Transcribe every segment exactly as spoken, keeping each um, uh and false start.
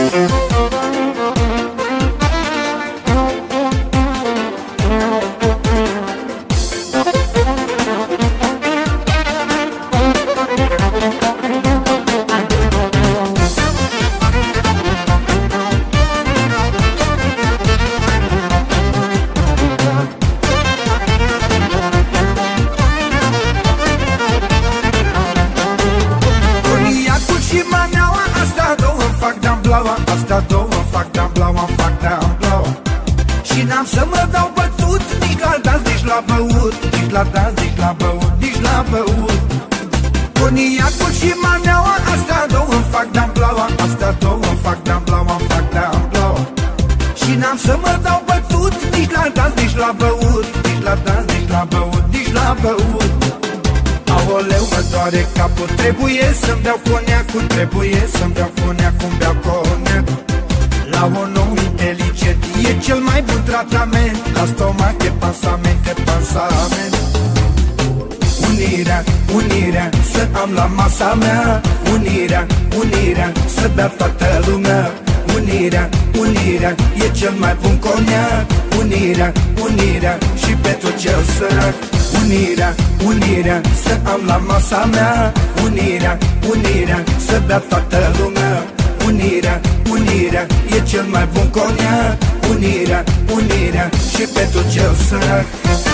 Asta două fac de-am fac de-am și n-am să mă dau bătut, nici la dans, nici la băut, nici la dans, nici la băut, nici la băut. Coniacul și maneaua, asta două fac de-am asta două fac de-am fac de-am și n-am să mă dau bătut, nici la dans, nici la băut, nici la dans, nici la băut, nici la băut. Aoleu, mă doare capul, trebuie să-mi beau coniacul, trebuie să-mi beau coniacul, îmi beau coniacul. La un om inteligent e cel mai bun tratament, la stomac e pansament, e pansament. Unirea, unirea, să am la masa mea, unirea, unirea, să bea toată lumea. Unirea, unirea, e cel mai bun coniac, unirea, unirea, și pentru cel sărac. Unirea, unirea, să am la masa mea, unirea, unirea, să bea toată lumea. Unirea, unirea, e cel mai bun coniac, unirea, unirea, și pentru cel sărac.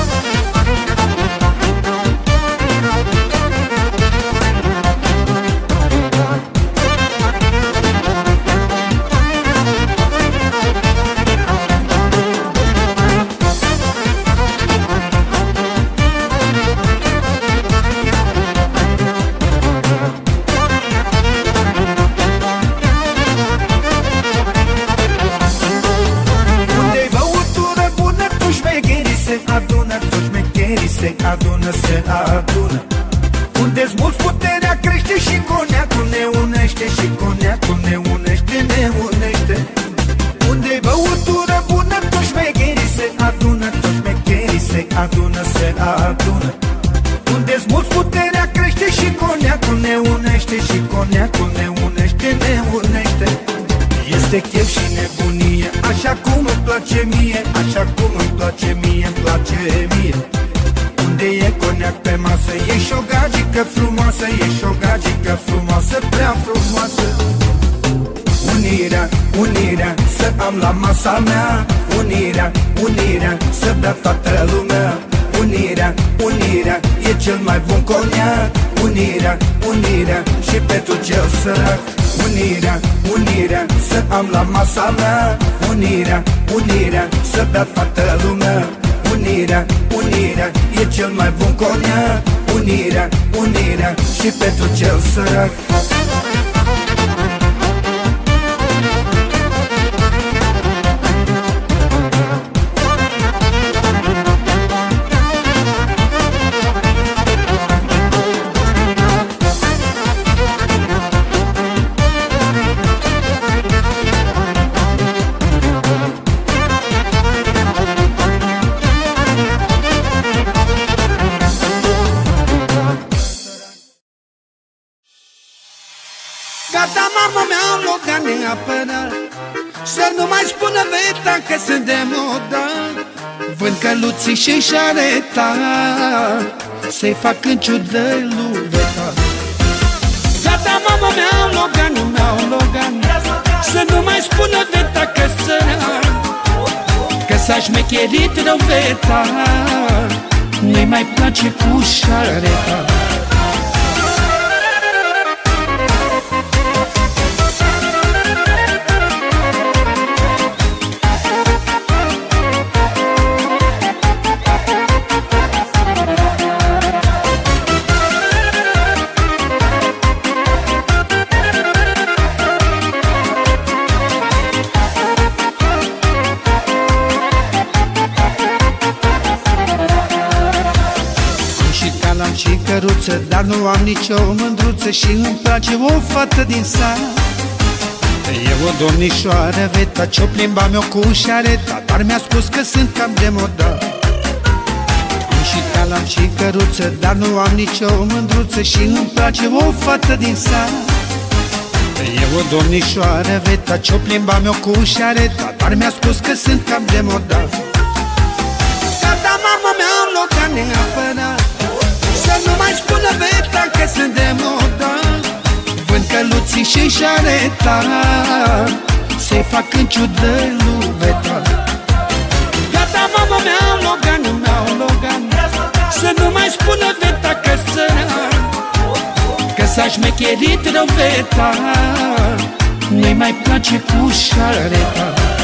Se adună, se adună. Unde-s mulți puterea crește și coniacul ne unește, și coniacul ne unește, ne unește. Unde-i băutură bună, toți șmecherii se adună, toți șmecherii se adună, se adună. Unde-s mulți puterea crește și coniacul ne unește, și coniacul ne unește, ne unește. Este chef și nebunie, așa cum îmi place mie, așa cum îmi place mie, îmi place mie. Unde e coniac pe masă, e și o gagică frumoasă, e și o gagică frumoasă, prea frumoasă. Unirea, unirea, să am la masa mea, unirea, unirea, să bea toată lumea. Unirea, unirea, e cel mai bun coniac, unirea, unirea, și pentru cel sărac. Unirea, unirea, să am la masa mea, unirea, unirea, să bea toată lumea. Unirea, unirea, e cel mai bun coniac, unirea, unirea, și pentru cel sărac. Gata, mamă mea, loga neapărat, să nu mai spună Veta că sunt de modă. Vând căluții și șareta, să-i fac în ciudă lui Veta. Gata, mamă mea, loganul meu, logan, să nu mai spună Veta că-s țăran, că s-a șmecherit rău Veta, nu-i mai place cu șareta. Și căruță, dar nu am nicio mândruță, și îmi place o fată din sat. E o domnișoară, Veta, ce-o plimbam eu cu șareta, dar mi-a spus că sunt cam de modă. Am și talam și căruță, dar nu am nicio mândruță, și îmi place o fată din sat. E o domnișoară, veta, ce-o plimba-mi-o cu șareta, dar mi-a spus că sunt cam de modat. Gata, mama mea, în loc de neapărat să nu mai spună veta că sunt de modat. Vând căluții și șareta, să-i fac în ciudă lui veta. Gata, mama mea, Loganul meu, Logan, să nu mai spună veta că sărat, că s-a șmecherit rău veta, nu-i mai place cu șareta.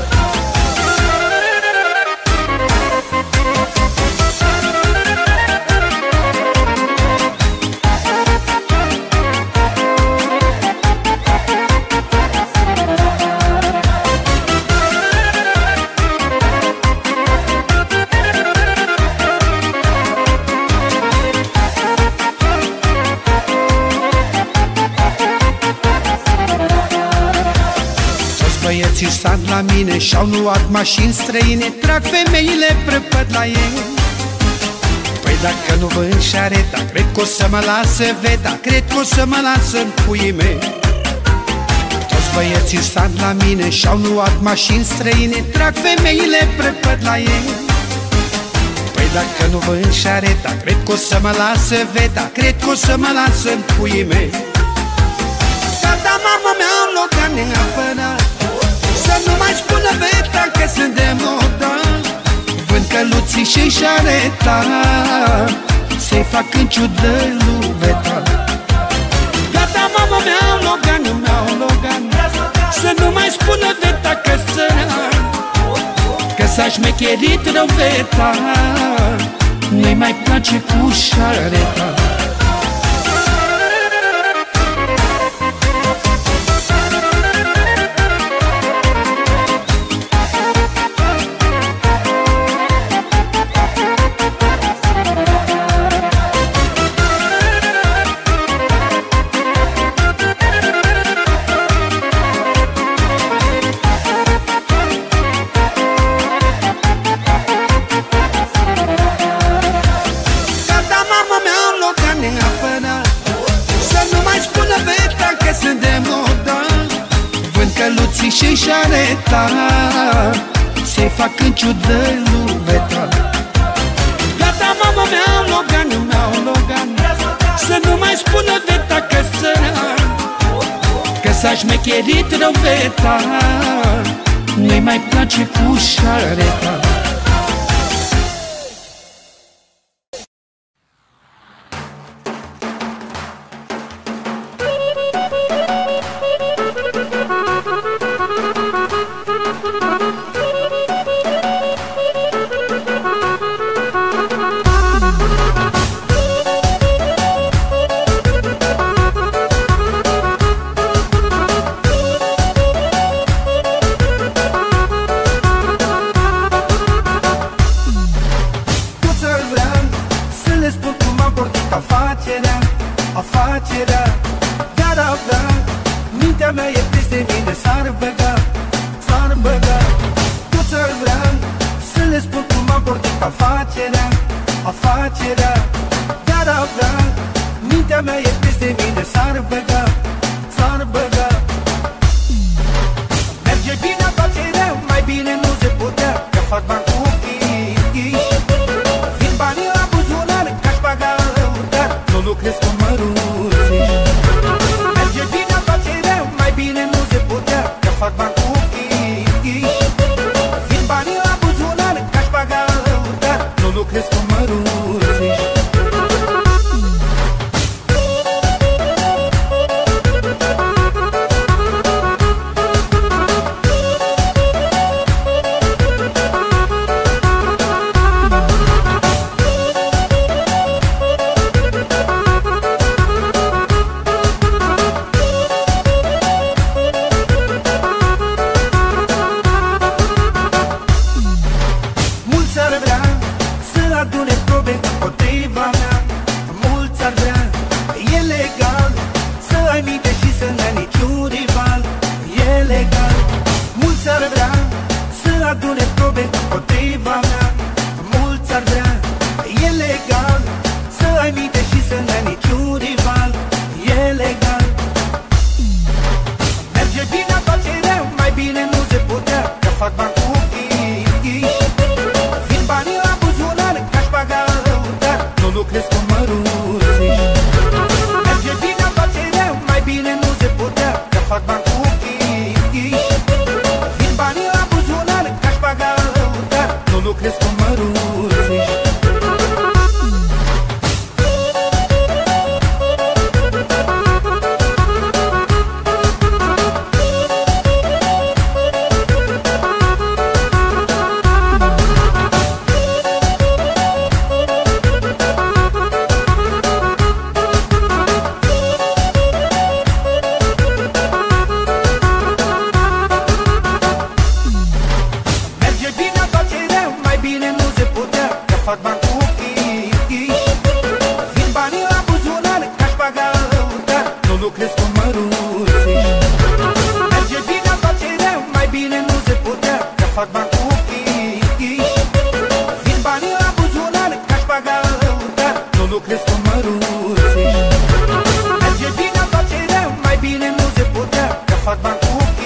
Băieții stat la mine și-au luat mașini străine, trag femeile prăpăd la ei. Păi dacă nu vând șareta, cred că o să mă lasă veta, cred că o să mă lasă în puii mei. Toți băieții stat la mine și-au luat mașini străine, trag femeile prăpăd la ei. Păi dacă nu vând șareta, cred că o să mă lasă veta, cred că o să mă lasă în puii mei. Gata, mama mea, în loc de neapărat să nu mai spună veta că sunt de modă. Vând căluții și șareta, să-i fac în ciudă lui veta. Gata, mama mea, Loganul meu, Logan, să nu mai spună veta că sărat, că s-a șmecherit rău veta, nu-i mai place cu șareta. Căluții și șareta, să-i fac în ciudă lui veta. Gata, mama mea, Loganul meu, Logan, să nu mai spună veta că sărat, că s-a șmecherit rău veta, nu-i mai place cu șareta. Afacerea de-ar avea, mintea mea e peste mine, s-ar băga, s-ar băga. Toți ar vrea să le spun cum am portit afacerea, afacerea de-ar avea, mintea mea e peste mine, s-ar băga, s-ar băga. Merge bine afacerea, mai bine nu se putea, că fac bani cu ochii închiși. Vin banii la buzunar, că-aș băga rău, dar nu lucrez cu măruțiși. Merge bine afacerea, mai bine nu se putea, că fac bani cu ochii închiși. Vin banii la buzunar, că-aș băga rău, dar nu lucrez cu măruțiși. fac bani cu chiși. Vin banii la buzunar, că-aș paga lăutar, nu lucrez cu măruțiși. Merge bine afacerea, mai bine nu se putea, că fac bani cu chiși.